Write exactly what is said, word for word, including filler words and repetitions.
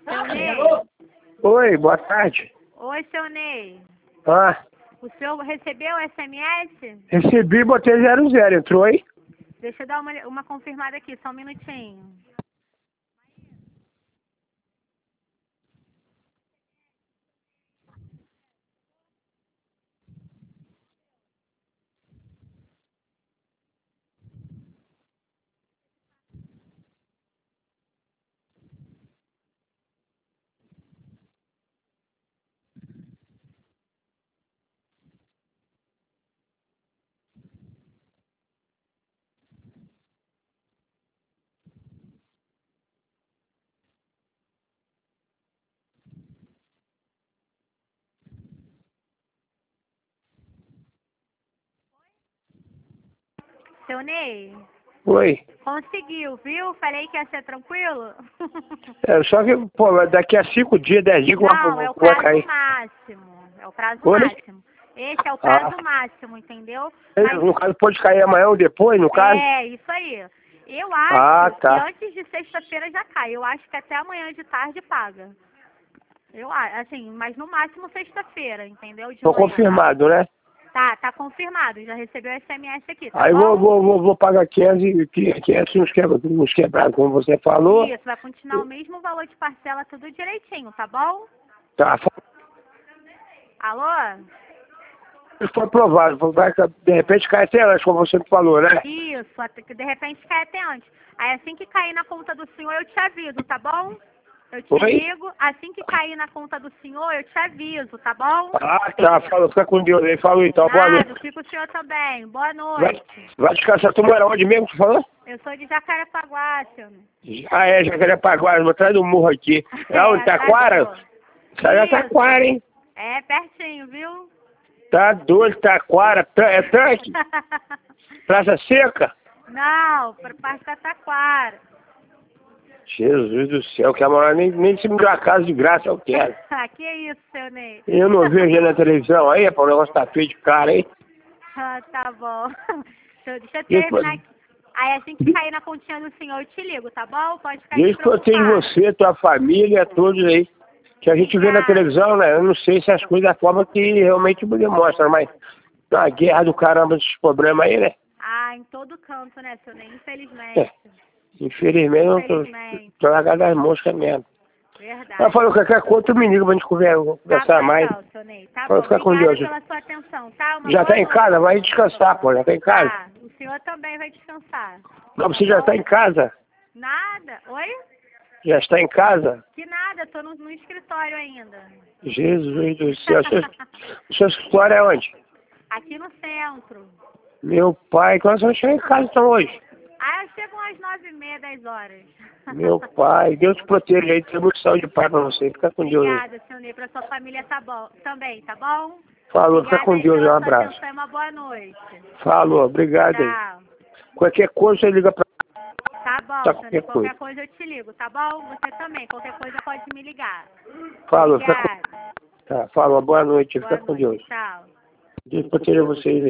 Seu Ney. Oi, boa tarde. Oi, seu Ney. Ah, O senhor recebeu o S M S? recebi e botei zero zero. Entrou aí? Deixa eu dar uma, uma confirmada aqui, só um minutinho. Seu Ney, Oi. conseguiu, viu? Falei que ia ser tranquilo. É, só que, pô, daqui a cinco dias, dez dias, Não, eu é o vou, vou prazo cair. máximo. É o prazo Oi? máximo. Esse é o prazo Ah. máximo, entendeu? Ele, Mas no caso, pode cair amanhã ou depois, no caso? é, isso aí. Eu acho Ah, que tá. antes de sexta-feira já cai. Eu acho que até amanhã de tarde paga. Eu acho, assim, mas no máximo sexta-feira, entendeu? De Tô manhã. confirmado, né? Tá, tá confirmado. Já recebeu o S M S aqui, tá Aí bom? vou, vou, vou, vou pagar quinhentos e quinhentos uns quebra- uns quebrados, como você falou. Isso, vai continuar o mesmo valor de parcela, tudo direitinho, tá bom? Tá, Alô? foi aprovado. Vai, de repente cai até antes, como você falou, né? Isso, até que de repente cai até antes. Aí assim que cair na conta do senhor, eu te aviso, tá bom? Eu te Oi? ligo, assim que cair na conta do senhor, eu te aviso, tá bom? Ah, tá. Falou, fica com Deus aí. Falou então, boa Nada, noite. fica o senhor também. Boa Vai, noite. vai descansar. Tu mora onde mesmo que tu falou? Eu sou de Jacarepaguá, senhor. Ah, é, Jacarepaguá, vou atrás do morro aqui. É onde? Taquara? atrás Isso aí é Isso. Taquara, hein? É pertinho, viu? Tá doido, Taquara. Tá- É tanque? Praça Seca? Não, por parte da Taquara. Jesus do céu, quer morar nem, nem se me deu a casa de graça, eu quero. Que isso, seu Ney? Eu não vejo aí na televisão aí, pô, o negócio tá feio de cara, hein? Ah, tá bom. Deixa eu Deus, terminar aqui. Aí assim que cair na continha do senhor, eu te ligo, tá bom? Pode ficar Deus protege despreocupado. você, tua família, todos aí. Que a gente vê na Obrigada. televisão, né? Eu não sei se as coisas da forma que realmente demonstra, mas uma guerra do caramba desses problemas aí, né? Ah, em todo canto, né, seu Ney? É. Infelizmente. Infelizmente, eu tô, Infelizmente. tô largado das moscas mesmo. Verdade. Ela falou que qualquer coisa, tu me liga pra gente conver- Tá conversar bom mais. então, seu Ney. Tá Falou, bom. fica com Obrigada Deus. pela sua atenção, tá? Uma Já boa tá em noite. casa? Vai descansar, pô. Já tá em casa? Tá. O senhor também vai descansar. Não, você já tá em casa? Nada. Oi? Já está em casa? Que nada, tô no, no escritório ainda. Jesus do céu. Seu, o seu escritório é onde? Aqui no centro. Meu pai, quando você vai chegar em casa então hoje? Ah, eu chego às nove e meia, dez horas. Meu pai, Deus te proteja aí, tenha muita saúde e paz pra você. Fica com Deus aí. Obrigada, seu Ney, pra sua família tá bom, também, tá bom? Falou, fica Obrigada com aí Deus, um pela sua abraço. atenção e uma boa noite. Falou, obrigado aí. Tchau. Qualquer coisa você liga pra Tá bom, tá, seu Ney, qualquer qualquer coisa. coisa eu te ligo, tá bom? Você também, qualquer coisa pode me ligar. Falou, fica com... Obrigada. Tá, falou, boa noite, Boa fica com noite, Deus. tchau. Deus proteja vocês aí.